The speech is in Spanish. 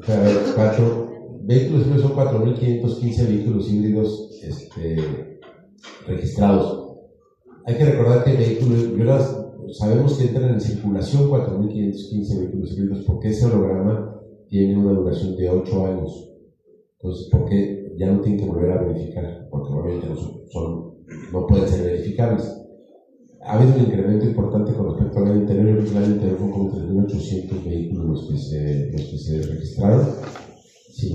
sea, a ver, vehículos híbridos son 4.515 vehículos híbridos registrados. Hay que recordar que sabemos que entran en circulación 4.515 vehículos híbridos porque ese holograma tiene una duración de 8 años. Entonces, ¿por qué ya no tienen que volver a verificar? Porque obviamente no pueden ser verificables. Ha habido un incremento importante con respecto al año anterior. El año anterior fue como 3.800 vehículos los que se registraron.